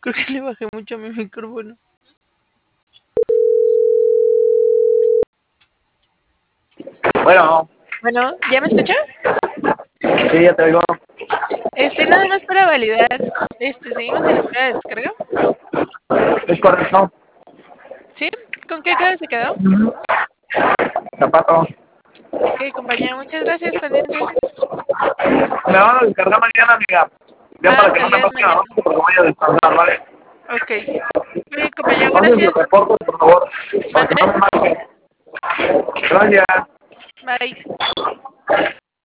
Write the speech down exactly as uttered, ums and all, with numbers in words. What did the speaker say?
Creo que le bajé mucho a mi micrófono. Bueno, Bueno, ¿ya me escucha? sí, ya te oigo. Este, nada más para validar. Este, seguimos en espera de descarga. Es correcto. ¿Sí? ¿Con qué cara se quedó? Zapato. Ok, compañero, muchas gracias, pendientes. Me van a descargar mañana, amiga. Ya para que Hasta no el me día de pasen a mañana. noche, porque voy a descansar, ¿vale? Ok. Muy bien, compañero, Entonces, los gracias. reportes, por favor, para que ¿Mande? no me marquen. Gracias. Bye.